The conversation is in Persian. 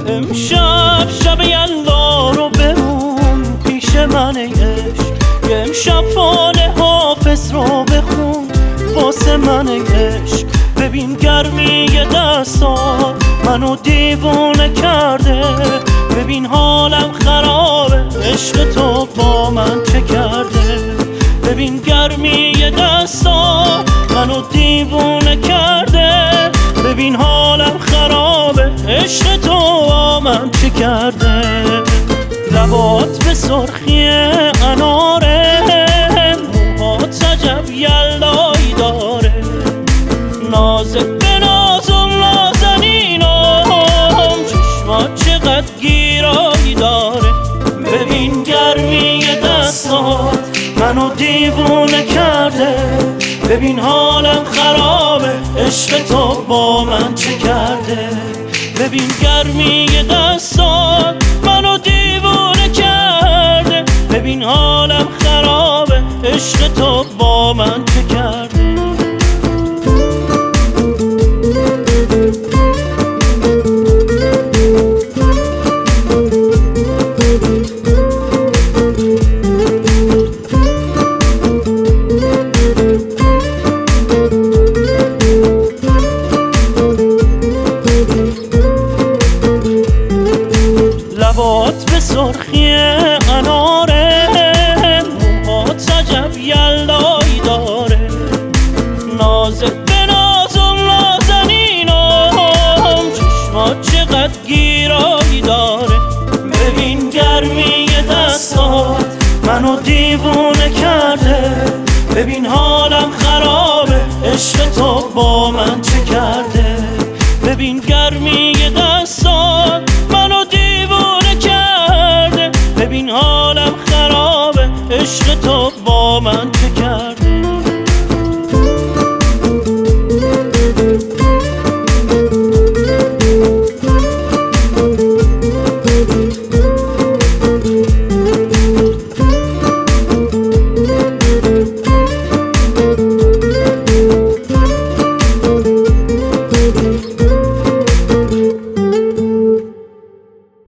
امشب شب یلا رو بمون پیش من ای عشق، یه امشب فال حافظ رو بخون واسه من ای عشق. ببین گرمی دستا منو دیوونه کرده، ببین حالم خرابه عشق تو با من چه کرده. ببین گرمی دستا منو دیوونه کرده، ببین حالم خرابه عشق تو با من چه کرده. لبات به سرخی اناره، موهات عجب یلایی داره، نازت به نازم نازنینم، چشمات چقدر گیرایی داره. ببین گرمی دستات منو دیوونه کرده، ببین حالم خرابه عشق تو با من چه کرده. ببین گرمی دستات منو دیوونه کرده، ببین حالم خرابه عشق تو با من چه کرده. لبات به سرخی اناره، موهات عجب یلایی داره، نازت به نازم نازنینم، چشمات چقدر گیرایی داره. ببین گرمی دستات منو دیوونه کرده، ببین حالم خرابه عشق تو با من چه کرده. ببین گرمی دستات منو دیوونه کرده، ببین حالم خرابه عشق تو با من چه کرده.